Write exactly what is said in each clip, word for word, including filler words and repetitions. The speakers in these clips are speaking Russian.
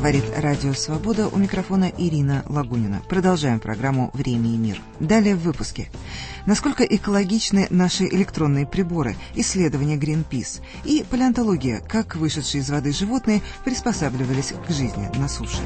Говорит Радио Свобода, у микрофона Ирина Лагунина. Продолжаем программу «Время и мир». Далее в выпуске. Насколько экологичны наши электронные приборы, исследования Greenpeace и палеонтология, как вышедшие из воды животные приспосабливались к жизни на суше.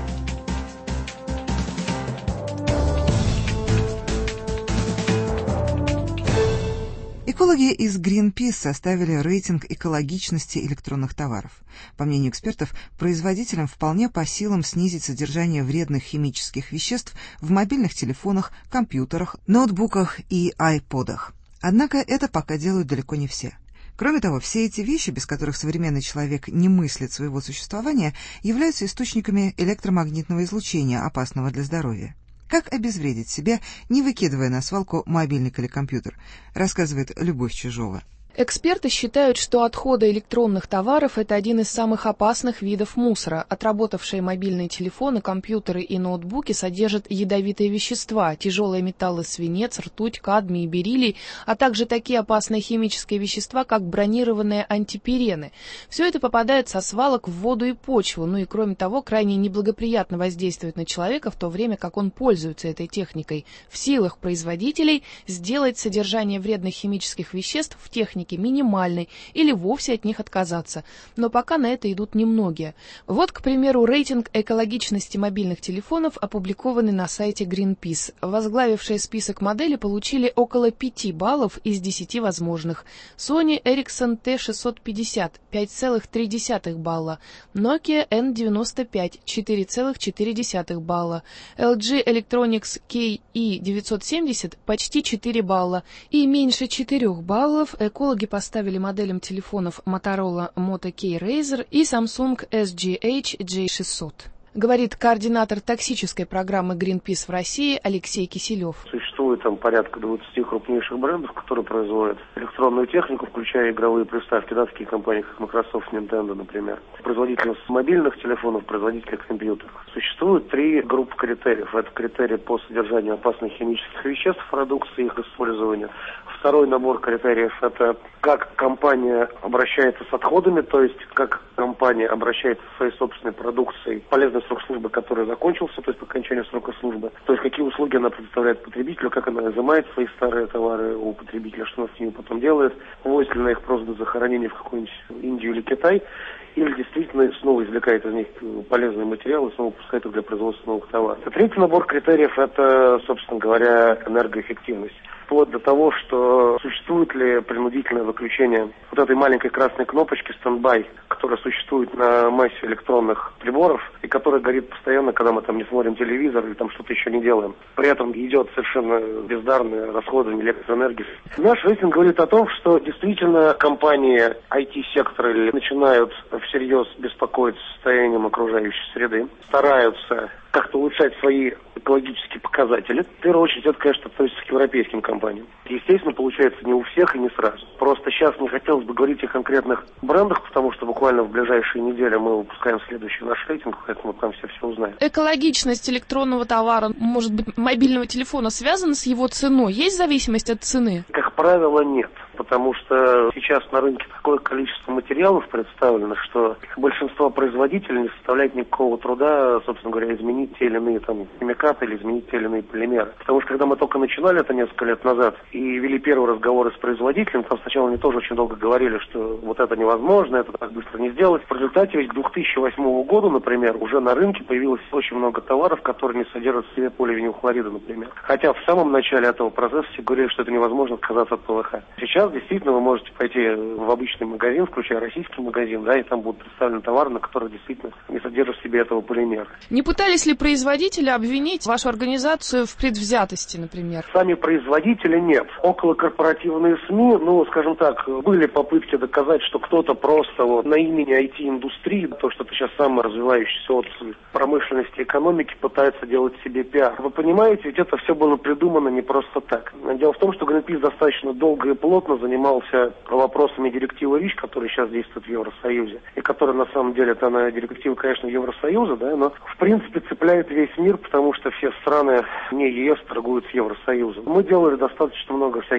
Экологи из Greenpeace составили рейтинг экологичности электронных товаров. По мнению экспертов, производителям вполне по силам снизить содержание вредных химических веществ в мобильных телефонах, компьютерах, ноутбуках и айподах. Однако это пока делают далеко не все. Кроме того, все эти вещи, без которых современный человек не мыслит своего существования, являются источниками электромагнитного излучения, опасного для здоровья. Как обезвредить себя, не выкидывая на свалку мобильник или компьютер, рассказывает Любовь Чижова. Эксперты считают, что отходы электронных товаров – это один из самых опасных видов мусора. Отработавшие мобильные телефоны, компьютеры и ноутбуки содержат ядовитые вещества, тяжелые металлы свинец, ртуть, кадмий и бериллий, а также такие опасные химические вещества, как бронированные антипирены. Все это попадает со свалок в воду и почву, ну и кроме того, крайне неблагоприятно воздействует на человека в то время, как он пользуется этой техникой. В силах производителей сделать содержание вредных химических веществ в технике минимальной или вовсе от них отказаться. Но пока на это идут немногие. Вот, к примеру, рейтинг экологичности мобильных телефонов, опубликованный на сайте Greenpeace. Возглавившие список модели получили около пяти баллов из десяти возможных. Sony Ericsson ти шестьсот пятьдесят – пять целых три десятых балла. Nokia эн девяносто пять – четыре целых четыре десятых балла. эл джи Electronics кей и девятьсот семьдесят – почти четыре балла. И меньше четырёх баллов экологи поставили моделям телефонов Motorola Moto K Razr и Samsung эс джи эйч джей шестьсот. Говорит координатор токсической программы Greenpeace в России Алексей Киселев. Существует там порядка двадцати крупнейших брендов, которые производят электронную технику, включая игровые приставки, да, такие компании, как Microsoft, Nintendo, например. Производители мобильных телефонов, производители компьютеров. Существует три группы критериев. Это критерии по содержанию опасных химических веществ в продукции, их использованию. Второй набор критериев – это как компания обращается с отходами, то есть как компания обращается со своей собственной продукцией, полезный срок службы, который закончился, то есть по окончанию срока службы, то есть какие услуги она предоставляет потребителю, как она изымает свои старые товары у потребителя, что она с ними потом делает, ввозит ли на их просто до захоронения в какую-нибудь Индию или Китай, или действительно снова извлекает из них полезные материалы и снова пускает их для производства новых товаров. Третий набор критериев – это, собственно говоря, энергоэффективность. Вплоть до того, что существует ли принудительное выключение вот этой маленькой красной кнопочки стендбай, которая существует на массе электронных приборов и которая горит постоянно, когда мы там не смотрим телевизор или там что-то еще не делаем. При этом идет совершенно бездарное расходование электроэнергии. Наш рейтинг говорит о том, что действительно компании ай ти-сектора начинают всерьез беспокоиться состоянием окружающей среды, стараются как-то улучшать свои экологические показатели. В первую очередь, это, конечно, относится к европейским компаниям. Естественно, получается не у всех и не сразу. Просто сейчас не хотелось бы говорить о конкретных брендах, потому что буквально в ближайшие недели мы выпускаем следующий наш рейтинг, поэтому там все все узнаем. Экологичность электронного товара, может быть, мобильного телефона связана с его ценой? Есть зависимость от цены? Как правило, нет. Потому что сейчас на рынке такое количество материалов представлено, что большинство производителей не составляет никакого труда, собственно говоря, изменить те или иные там химикаты или изменить те или иные полимеры. Потому что когда мы только начинали это несколько лет назад и вели первые разговоры с производителем, там сначала они тоже очень долго говорили, что вот это невозможно, это так быстро не сделать. В результате ведь к две тысячи восьмому году, например, уже на рынке появилось очень много товаров, которые не содержат в себе поливинилхлорида, например. Хотя в самом начале этого процесса все говорили, что это невозможно отказаться от ПВХ. Сейчас действительно вы можете пойти в обычный магазин, включая российский магазин, да, и там будут представлены товары, на которых действительно не содержат в себе этого полимера. Не пытались ли производители обвинить вашу организацию в предвзятости, например? Сами производители нет. Околокорпоративные СМИ, ну, скажем так, были попытки доказать, что кто-то просто вот на имени ай ти-индустрии, то, что это сейчас самая развивающаяся отрасль промышленности и экономики, пытается делать себе пиар. Вы понимаете, ведь это все было придумано не просто так. Дело в том, что Greenpeace достаточно долго и плотно занимался вопросами директивы РИЧ, которая сейчас действует в Евросоюзе, и которая на самом деле, это она директива, конечно, Евросоюза, да, но в принципе цепляет весь мир, потому что все страны не ЕС торгуют с Евросоюзом. Мы делали достаточно много всяких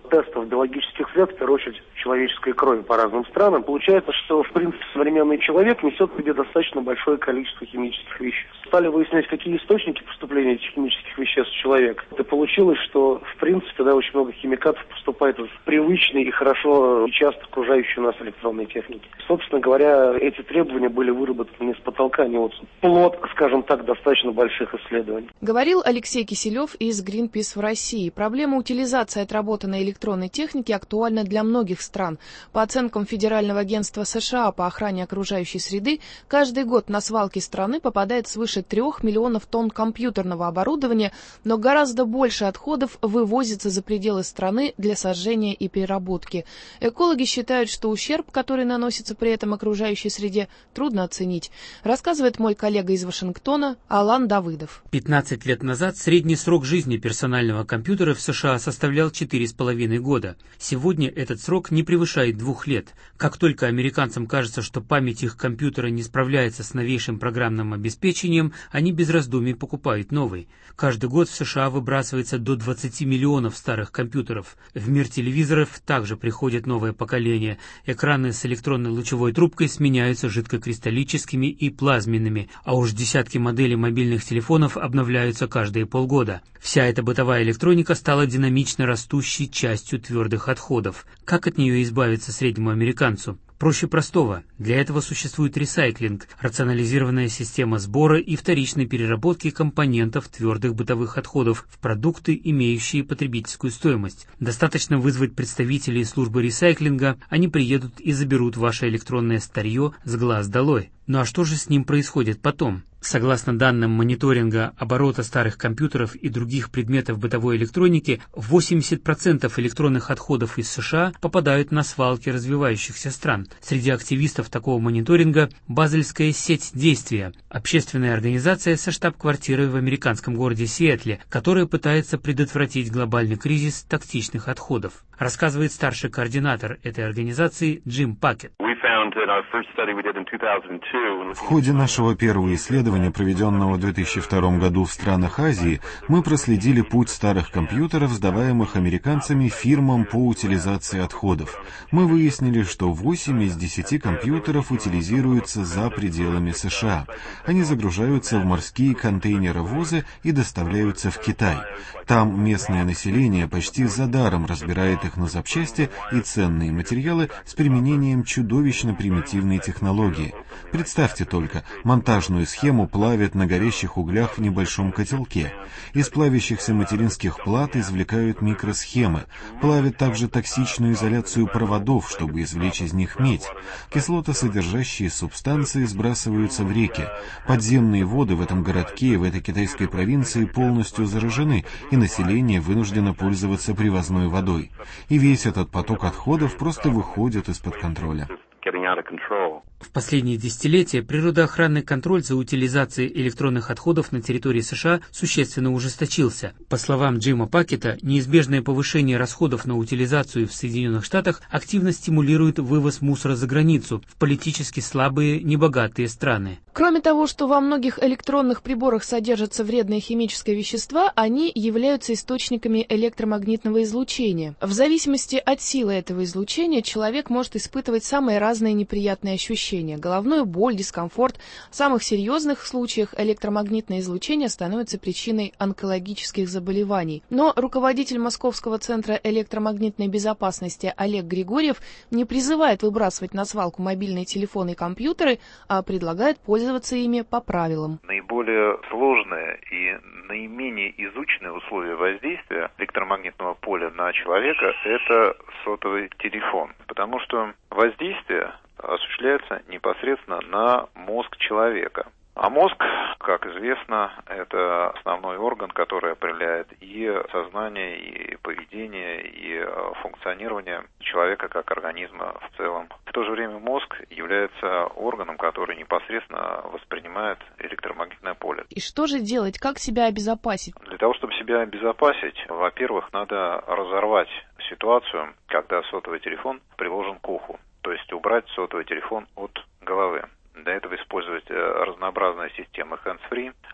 тестов биологических средств, в первую очередь человеческой крови по разным странам, получается, что, в принципе, современный человек несет в себе достаточно большое количество химических веществ. Стали выяснять, какие источники поступления этих химических веществ в человека. И получилось, что, в принципе, да, очень много химикатов поступает в привычные и хорошо и часто окружающие нас электронные техники. Собственно говоря, эти требования были выработаны не с потолка, они вот плод, скажем так, достаточно больших исследований. Говорил Алексей Киселев из Greenpeace в России. Проблема утилизации отработанной электронной техники актуальна для многих стран. По оценкам Федерального агентства США по охране окружающей среды, каждый год на свалки страны попадает свыше трех миллионов тонн компьютерного оборудования, но гораздо больше отходов вывозится за пределы страны для сожжения и переработки. Экологи считают, что ущерб, который наносится при этом окружающей среде, трудно оценить. Рассказывает мой коллега из Вашингтона Алан Давыдов. пятнадцать лет назад средний срок жизни персонального компьютера в США составлял четыре с половиной года. Сегодня этот срок не превышает двух лет. Как только американцам кажется, что память их компьютера не справляется с новейшим программным обеспечением, они без раздумий покупают новый. Каждый год в США выбрасывается до двадцати миллионов старых компьютеров. В мир телевизоров также приходит новое поколение. Экраны с электронной лучевой трубкой сменяются жидкокристаллическими и плазменными, а уж десятки моделей мобильных телефонов обновляются каждые полгода. Вся эта бытовая электроника стала динамично растущей частью твердых отходов. Как от нее избавиться среднему американцу? Проще простого. Для этого существует ресайклинг, рационализированная система сбора и вторичной переработки компонентов твердых бытовых отходов в продукты, имеющие потребительскую стоимость. Достаточно вызвать представителей службы ресайклинга, они приедут и заберут ваше электронное старье с глаз долой. Ну а что же с ним происходит потом? Согласно данным мониторинга оборота старых компьютеров и других предметов бытовой электроники, восемьдесят процентов электронных отходов из США попадают на свалки развивающихся стран. Среди активистов такого мониторинга Базельская сеть действия, общественная организация со штаб-квартирой в американском городе Сиэтле, которая пытается предотвратить глобальный кризис токсичных отходов. Рассказывает старший координатор этой организации Джим Пакет. В ходе нашего первого исследования, проведенного в две тысячи втором году в странах Азии, мы проследили путь старых компьютеров, сдаваемых американцами фирмам по утилизации отходов. Мы выяснили, что восемь из десяти компьютеров утилизируются за пределами США. Они загружаются в морские контейнеровозы и доставляются в Китай. Там местное население почти за даром разбирает их на запчасти и ценные материалы с применением чудовищно примитивной технологии. Представьте только, монтажную схему плавят на горящих углях в небольшом котелке. Из плавящихся материнских плат извлекают микросхемы. Плавят также токсичную изоляцию проводов, чтобы извлечь из них медь. Кислотосодержащие субстанции сбрасываются в реки. Подземные воды в этом городке и в этой китайской провинции полностью заражены, и население вынуждено пользоваться привозной водой. И весь этот поток отходов просто выходит из-под контроля. В последние десятилетия природоохранный контроль за утилизацией электронных отходов на территории США существенно ужесточился. По словам Джима Пакета, неизбежное повышение расходов на утилизацию в Соединенных Штатах активно стимулирует вывоз мусора за границу в политически слабые, небогатые страны. Кроме того, что во многих электронных приборах содержатся вредные химические вещества, они являются источниками электромагнитного излучения. В зависимости от силы этого излучения человек может испытывать самые разные неприятные ощущения. Головную боль, дискомфорт. В самых серьезных случаях электромагнитное излучение становится причиной онкологических заболеваний. Но руководитель Московского центра электромагнитной безопасности Олег Григорьев не призывает выбрасывать на свалку мобильные телефоны и компьютеры, а предлагает пользоваться ими по правилам. Наиболее сложные и наименее изученные условия воздействия электромагнитного поля на человека – это сотовый телефон, потому что воздействие осуществляется непосредственно на мозг человека. А мозг, как известно, это основной орган, который определяет и сознание, и поведение, и функционирование человека как организма в целом. В то же время мозг является органом, который непосредственно воспринимает электромагнитное поле. И что же делать? Как себя обезопасить? Для того, чтобы себя обезопасить, во-первых, надо разорвать ситуацию, когда сотовый телефон приложен к уху. То есть убрать сотовый телефон от головы. Для этого использовать разнообразные системы hands-free,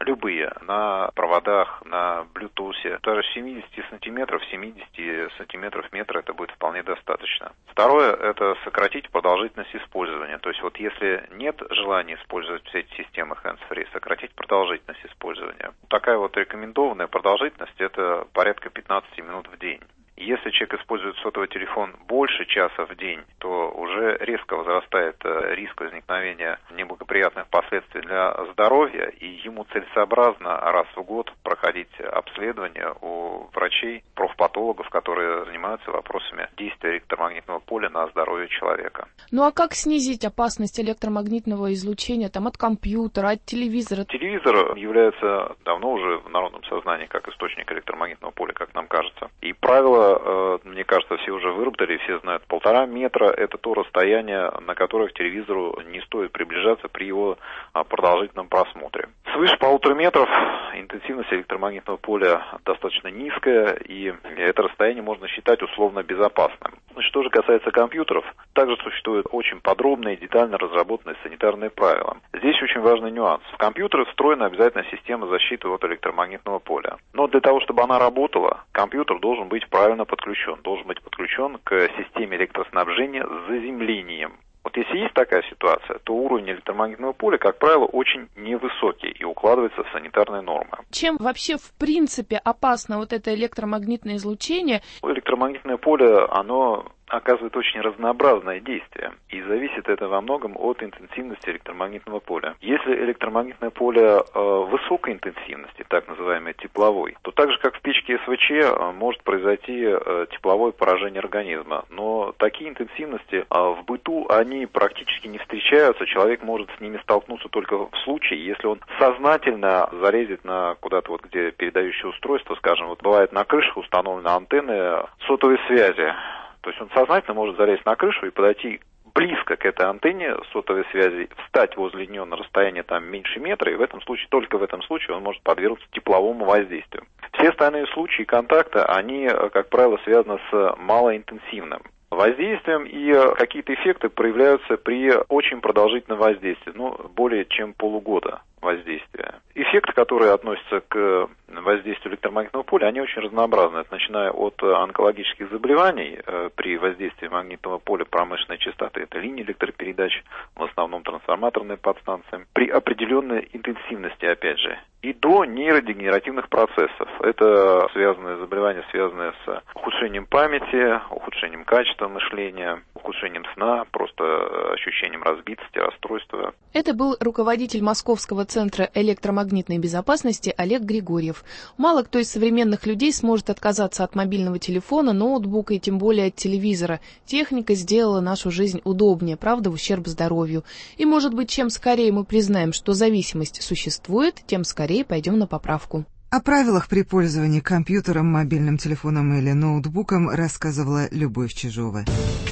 любые, на проводах, на блютусе. Даже семьдесят сантиметров, семьдесят сантиметров метра это будет вполне достаточно. Второе – это сократить продолжительность использования. То есть вот если нет желания использовать все эти системы hands-free, сократить продолжительность использования. Такая вот рекомендованная продолжительность – это порядка пятнадцать минут в день. Если человек использует сотовый телефон больше часа в день, то уже резко возрастает риск возникновения неблагоприятных последствий для здоровья, и ему целесообразно раз в год проходить обследование у врачей, профпатологов, которые занимаются вопросами действия электромагнитного поля на здоровье человека. Ну а как снизить опасность электромагнитного излучения там, от компьютера, от телевизора? Телевизор является давно уже в народном сознании как источник электромагнитного поля, как нам кажется. И правило, мне кажется, все уже выработали, все знают, полтора метра – это то расстояние, на которое к телевизору не стоит приближаться при его продолжительном просмотре. Свыше полутора метров интенсивность электромагнитного поля достаточно низкая, и это расстояние можно считать условно безопасным. Что же касается компьютеров, также существуют очень подробные, детально разработанные санитарные правила. Здесь очень важный нюанс. В компьютеры встроена обязательная система защиты от электромагнитного поля. Но для того, чтобы она работала, компьютер должен быть правильно подключен. Должен быть подключен к системе электроснабжения с заземлением. Вот если есть такая ситуация, то уровень электромагнитного поля, как правило, очень невысокий и укладывается в санитарные нормы. Чем вообще в принципе опасно вот это электромагнитное излучение? Электромагнитное поле, оно оказывает очень разнообразное действие, и зависит это во многом от интенсивности электромагнитного поля. Если электромагнитное поле э, высокой интенсивности, так называемой тепловой, то так же, как в печке эс вэ че, э, может произойти э, тепловое поражение организма. Но такие интенсивности э, в быту, они практически не встречаются, человек может с ними столкнуться только в случае, если он сознательно залезет на куда-то вот, где передающее устройство, скажем, вот бывает на крышах установлены антенны сотовой связи. То есть он сознательно может залезть на крышу и подойти близко к этой антенне сотовой связи, встать возле нее на расстояние там меньше метра, и в этом случае, только в этом случае он может подвергнуться тепловому воздействию. Все остальные случаи контакта, они, как правило, связаны с малоинтенсивным воздействием, и какие-то эффекты проявляются при очень продолжительном воздействии, ну, более чем полугода воздействия. Эффекты, которые относятся к воздействию электромагнитного поля, они очень разнообразны, это начиная от онкологических заболеваний э, при воздействии магнитного поля промышленной частоты, это линии электропередач, в основном трансформаторные подстанции, при определенной интенсивности, опять же, и до нейродегенеративных процессов. Это связанные заболевания, связанные с ухудшением памяти, ухудшением качества мышления, ухудшением сна, просто ощущением разбитости, расстройства. Это был руководитель Московского центра электромагнитной безопасности Олег Григорьев. Мало кто из современных людей сможет отказаться от мобильного телефона, ноутбука и тем более от телевизора. Техника сделала нашу жизнь удобнее, правда, в ущерб здоровью. И, может быть, чем скорее мы признаем, что зависимость существует, тем скорее пойдем на поправку. О правилах при пользовании компьютером, мобильным телефоном или ноутбуком рассказывала Любовь Чижова.